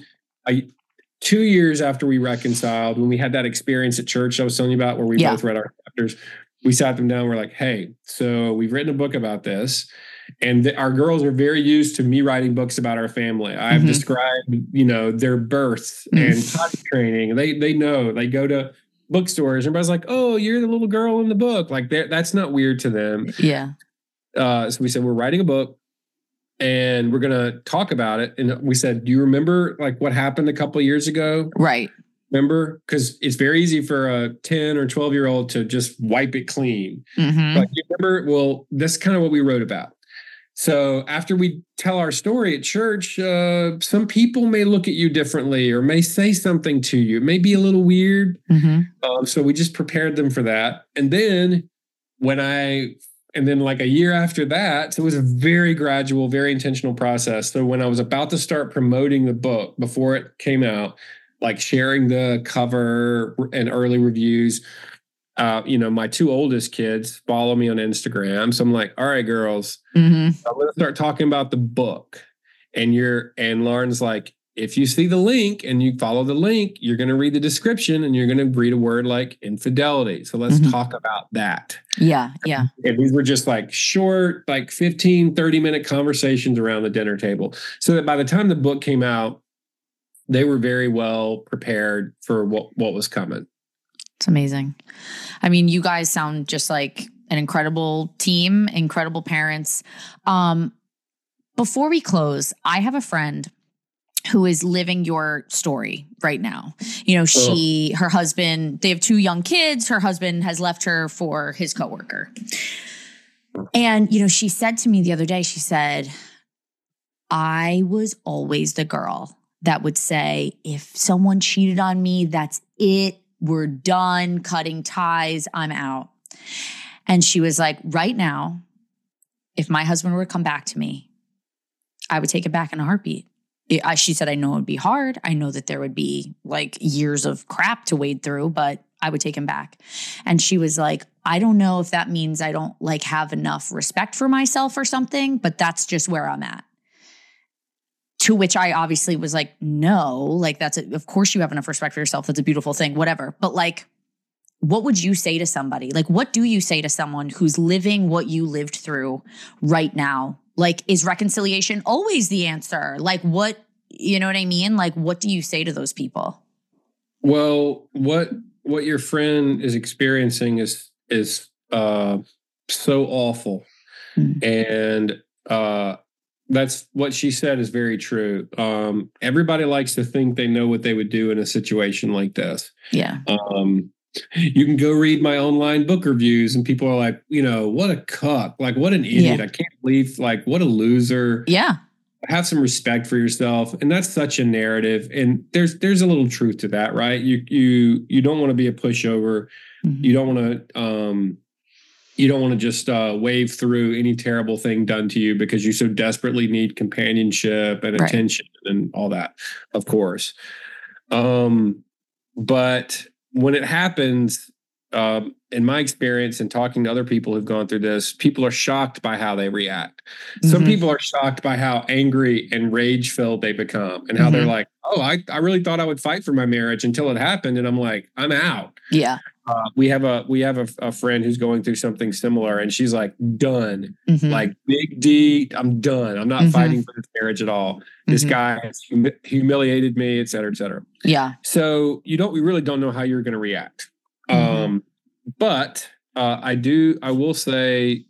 2 years after we reconciled, when we had that experience at church I was telling you about, where we both read our chapters, we sat them down. We're like, hey, so we've written a book about this. And our girls are very used to me writing books about our family. I've described, their births and potty training. They know, they go to bookstores. Everybody's like, oh, you're the little girl in the book. Like, that's not weird to them. Yeah. So we said, we're writing a book and we're going to talk about it. And we said, do you remember like what happened a couple of years ago? Right. Remember? Because it's very easy for a 10 or 12-year-old to just wipe it clean. But you remember? Well, that's kind of what we wrote about. So after we tell our story at church, some people may look at you differently or may say something to you. It may be a little weird. So we just prepared them for that. And then like a year after that, so it was a very gradual, very intentional process. So when I was about to start promoting the book before it came out, like sharing the cover and early reviews, my two oldest kids follow me on Instagram. So I'm like, all right, girls, I'm going to start talking about the book. And Lauren's like, if you see the link and you follow the link, you're going to read the description and you're going to read a word like infidelity. So let's talk about that. Yeah. Yeah. And these were just like short, like 15, 30-minute conversations around the dinner table. So that by the time the book came out, they were very well prepared for what was coming. It's amazing. I mean, you guys sound just like an incredible team, incredible parents. Before we close, I have a friend who is living your story right now. You know, her husband, they have 2 young kids. Her husband has left her for his coworker. And, you know, she said to me the other day, she said, I was always the girl that would say, if someone cheated on me, that's it. We're done cutting ties. I'm out. And she was like, right now, if my husband were to come back to me, I would take it back in a heartbeat. She said, I know it would be hard. I know that there would be like years of crap to wade through, but I would take him back. And she was like, I don't know if that means I don't like have enough respect for myself or something, but that's just where I'm at. To which I obviously was like, no, like of course you have enough respect for yourself. That's a beautiful thing, whatever. But like, what would you say to somebody? Like, what do you say to someone who's living what you lived through right now? Like, is reconciliation always the answer? Like, what, you know what I mean? Like, what do you say to those people? Well, what your friend is experiencing is so awful. And that's what she said is very true. Everybody likes to think they know what they would do in a situation like this. Yeah. You can go read my online book reviews and people are like, you know, what a cuck, like what an idiot. I can't believe, like, what a loser. Yeah. Have some respect for yourself. And that's such a narrative. And there's a little truth to that, right? You don't want to be a pushover. You don't want to just wave through any terrible thing done to you because you so desperately need companionship and attention and all that, of course. But when it happens, in my experience and talking to other people who've gone through this, people are shocked by how they react. Some people are shocked by how angry and rage-filled they become and how they're like, oh, I really thought I would fight for my marriage until it happened. And I'm like, I'm out. Yeah. We have a friend who's going through something similar and she's like, done. Like, big D, I'm done. I'm not fighting for this marriage at all. This guy has humiliated me, et cetera, et cetera. Yeah. So we really don't know how you're going to react. But I will say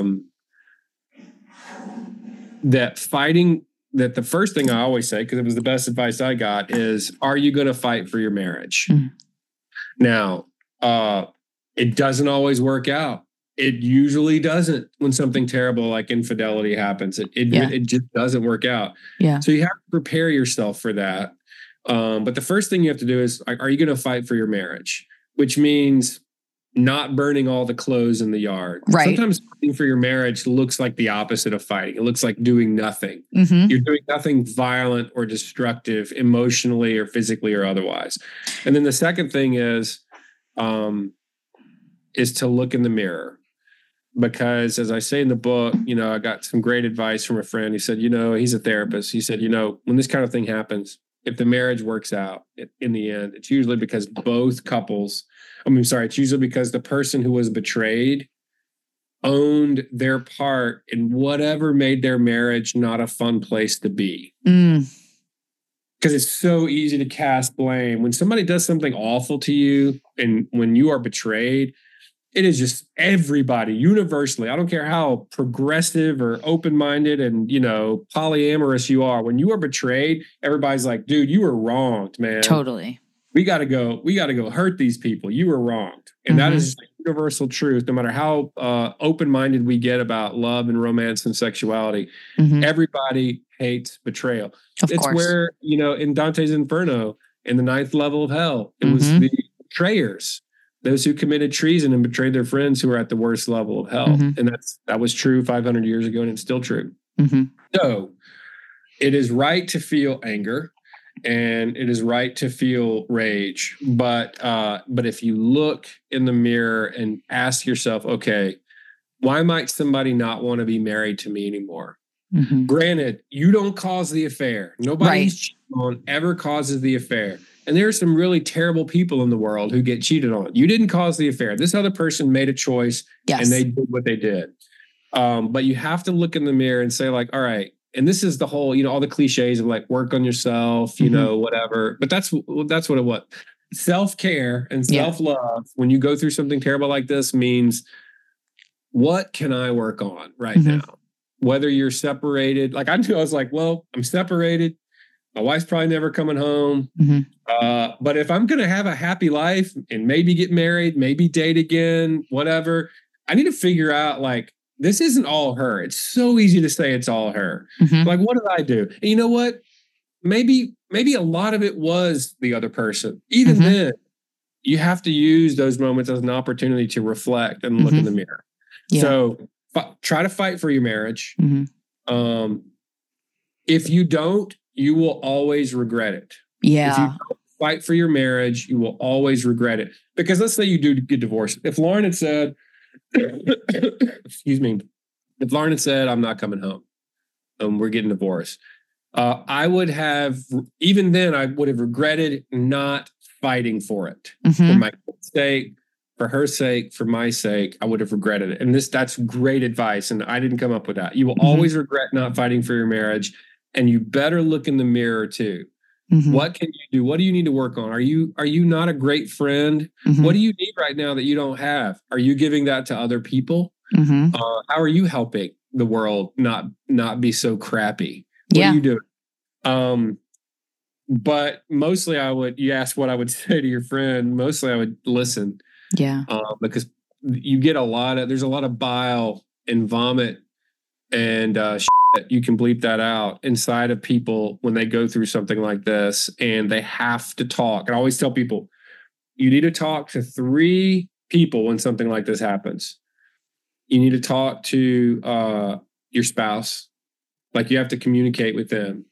that the first thing I always say, because it was the best advice I got, is, are you going to fight for your marriage? Now, it doesn't always work out. It usually doesn't when something terrible like infidelity happens. It just doesn't work out. Yeah. So you have to prepare yourself for that. But the first thing you have to do is, are you going to fight for your marriage? Which means not burning all the clothes in the yard. Right. Sometimes fighting for your marriage looks like the opposite of fighting. It looks like doing nothing. You're doing nothing violent or destructive emotionally or physically or otherwise. And then the second thing is to look in the mirror. Because as I say in the book, you know, I got some great advice from a friend. He said, you know, he's a therapist. He said, you know, when this kind of thing happens, if the marriage works out in the end, it's usually because it's usually because the person who was betrayed owned their part in whatever made their marriage not a fun place to be. Because it's so easy to cast blame. When somebody does something awful to you and when you are betrayed, it is just everybody universally. I don't care how progressive or open-minded and, you know, polyamorous you are. When you are betrayed, everybody's like, dude, you were wronged, man. Totally. We got to go hurt these people. You were wronged. And that is universal truth. No matter how open-minded we get about love and romance and sexuality, everybody hates betrayal. It's where, you know, in Dante's Inferno, in the 9th level of hell, it was the betrayers. Those who committed treason and betrayed their friends who were at the worst level of hell. And that was true 500 years ago, and it's still true. So it is right to feel anger and it is right to feel rage. But if you look in the mirror and ask yourself, okay, why might somebody not want to be married to me anymore? Mm-hmm. Granted, you don't cause the affair. Nobody who's cheated on ever causes the affair. And there are some really terrible people in the world who get cheated on. You didn't cause the affair. This other person made a choice and they did what they did. But you have to look in the mirror and say, like, all right. And this is the whole, all the cliches of like work on yourself, whatever. But that's what it was. Self-care and self-love when you go through something terrible like this means, what can I work on right now? Whether you're separated, like I was like, well, I'm separated. My wife's probably never coming home. But if I'm going to have a happy life and maybe get married, maybe date again, whatever, I need to figure out, like, this isn't all her. It's so easy to say it's all her. Like, what did I do? And you know what? Maybe a lot of it was the other person. Even then, you have to use those moments as an opportunity to reflect and look in the mirror. Yeah. So try to fight for your marriage. If you don't, you will always regret it. Yeah. If you don't fight for your marriage, you will always regret it. Because let's say you do get divorced. If Lauren had said, excuse me, if Lauren had said, I'm not coming home, we're getting divorced, I would have, even then, I would have regretted not fighting for it. For my sake, for her sake, for my sake, I would have regretted it. And that's great advice. And I didn't come up with that. You will always regret not fighting for your marriage. And you better look in the mirror too. What can you do? What do you need to work on? Are you not a great friend? What do you need right now that you don't have? Are you giving that to other people? How are you helping the world not be so crappy? What are you doing? But mostly you asked what I would say to your friend. Mostly I would listen. Yeah. Because you get there's a lot of bile and vomit and you can bleep that out inside of people when they go through something like this, and they have to talk. And I always tell people, you need to talk to 3 people when something like this happens. You need to talk to your spouse. Like, you have to communicate with them,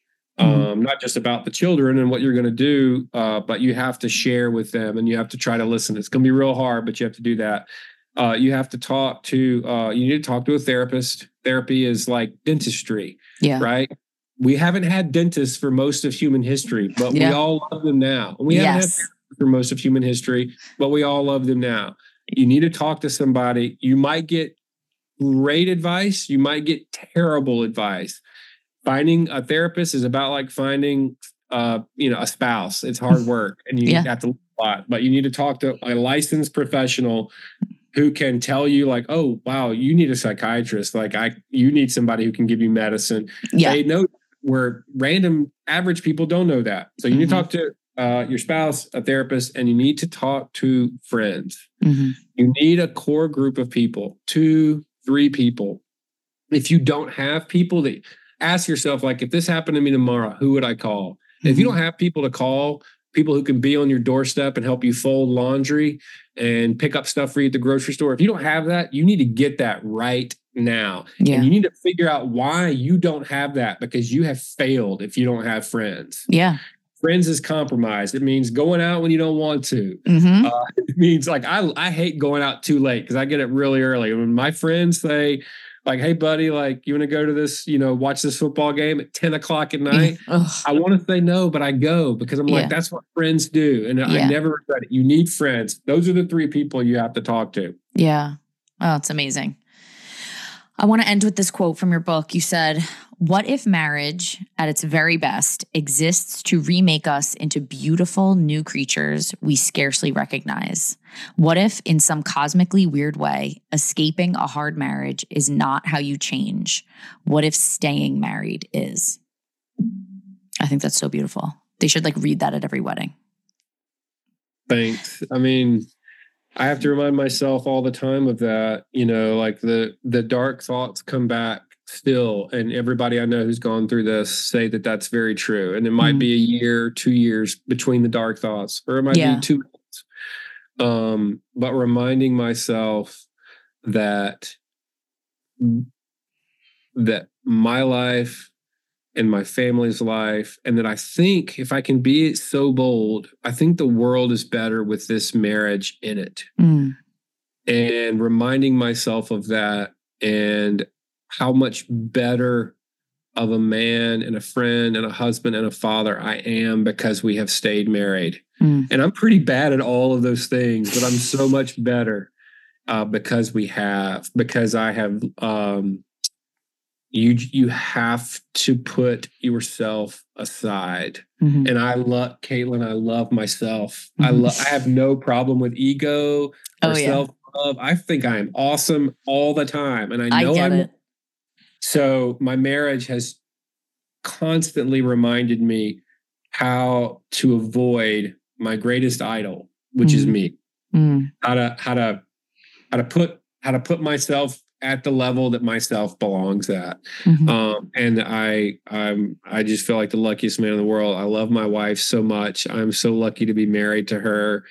not just about the children and what you're going to do, but you have to share with them and you have to try to listen. It's going to be real hard, but you have to do that. You have to talk to, you need to talk to a therapist. Therapy is like dentistry, right? We haven't had dentists for most of human history, but we all love them now. We haven't had therapists for most of human history, but we all love them now. You need to talk to somebody. You might get great advice. You might get terrible advice. Finding a therapist is about like finding, a spouse. It's hard work and you have to look a lot, but you need to talk to a licensed professional who can tell you, like, oh, wow, you need a psychiatrist. Like, you need somebody who can give you medicine. They know where random average people don't know that. So you need to talk to your spouse, a therapist, and you need to talk to friends. You need a core group of people, 2, 3 people. If you don't have people, that ask yourself, like, if this happened to me tomorrow, who would I call? If you don't have people to call, people who can be on your doorstep and help you fold laundry and pick up stuff for you at the grocery store. If you don't have that, you need to get that right now. Yeah. And you need to figure out why you don't have that, because you have failed if you don't have friends. Yeah. Friends is compromised. It means going out when you don't want to. It means, like, I hate going out too late because I get up really early. When my friends say, like, hey, buddy, like, you want to go to this, watch this football game at 10 o'clock at night? I want to say no, but I go because I'm like, that's what friends do. And I never regret it. You need friends. Those are the 3 people you have to talk to. Yeah. Oh, it's amazing. I want to end with this quote from your book. You said, "What if marriage at its very best exists to remake us into beautiful new creatures we scarcely recognize? What if, in some cosmically weird way, escaping a hard marriage is not how you change? What if staying married is?" I think that's so beautiful. They should read that at every wedding. Thanks. I mean, I have to remind myself all the time of that, like the dark thoughts come back still. And everybody I know who's gone through this say that that's very true. And it might be a year, 2 years between the dark thoughts, or it might be 2 months. But reminding myself that my life and my family's life, and that I think, if I can be so bold, I think the world is better with this marriage in it. And reminding myself of that, and how much better of a man and a friend and a husband and a father I am because we have stayed married. And I'm pretty bad at all of those things, but I'm so much better because I have, you have to put yourself aside. And I love Caitlin. I love myself. I have no problem with ego or self-love. I think I am awesome all the time. And I know I'm. So my marriage has constantly reminded me how to avoid my greatest idol, which is me. How to put myself at the level that myself belongs at. And I just feel like the luckiest man in the world. I love my wife so much. I'm so lucky to be married to her.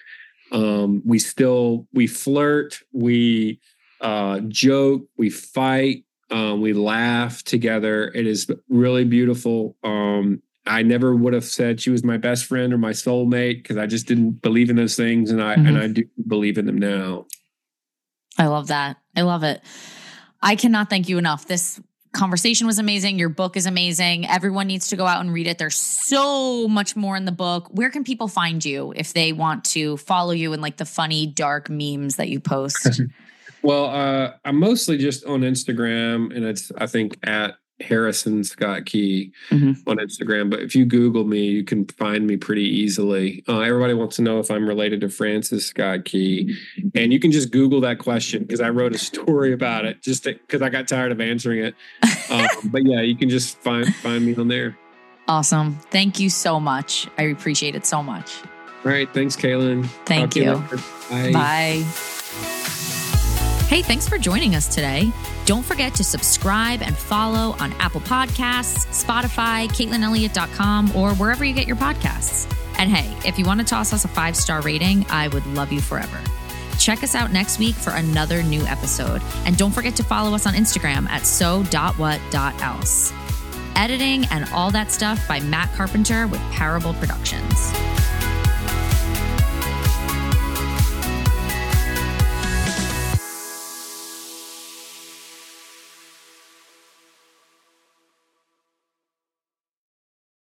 We flirt, we joke, we fight, we laugh together. It is really beautiful. I never would have said she was my best friend or my soulmate because I just didn't believe in those things. And I do believe in them now. I love that. I love it. I cannot thank you enough. This conversation was amazing. Your book is amazing. Everyone needs to go out and read it. There's so much more in the book. Where can people find you if they want to follow you and like the funny, dark memes that you post? Well, I'm mostly just on Instagram, and it's, I think, at Harrison Scott Key on Instagram. But if you Google me, you can find me pretty easily. Everybody wants to know if I'm related to Francis Scott Key. And you can just Google that question because I wrote a story about it just because I got tired of answering it. But yeah, you can just find me on there. Awesome. Thank you so much. I appreciate it so much. All right. Thanks, Kaylin. Thank you. Bye. Bye. Hey, thanks for joining us today. Don't forget to subscribe and follow on Apple Podcasts, Spotify, CaitlinElliott.com, or wherever you get your podcasts. And hey, if you want to toss us a 5-star rating, I would love you forever. Check us out next week for another new episode. And don't forget to follow us on Instagram at so.what.else. Editing and all that stuff by Matt Carpenter with Parable Productions.